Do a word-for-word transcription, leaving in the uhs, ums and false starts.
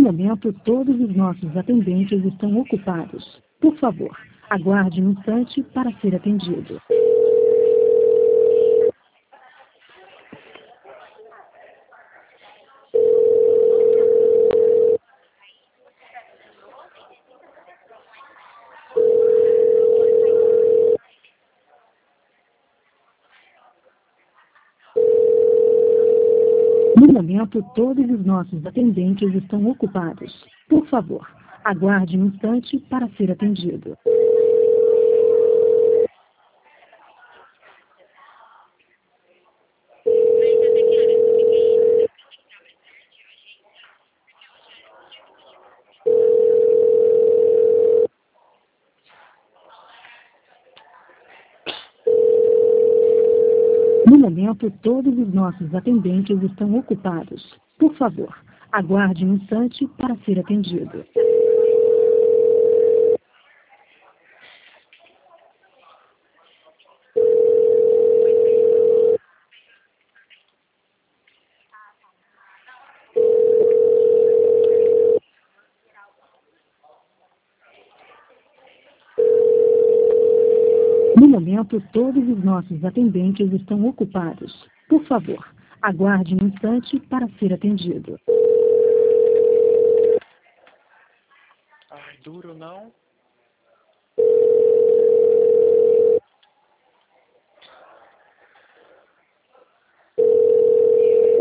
momento, todos os nossos atendentes estão ocupados. Por favor, aguarde um instante para ser atendido. No momento, todos os nossos atendentes estão ocupados. Por favor, aguarde um instante para ser atendido. No momento, todos os nossos atendentes estão ocupados. Por favor, aguarde um instante para ser atendido. No momento, todos os nossos atendentes estão ocupados. Por favor, aguarde um instante para ser atendido. Ai, duro não?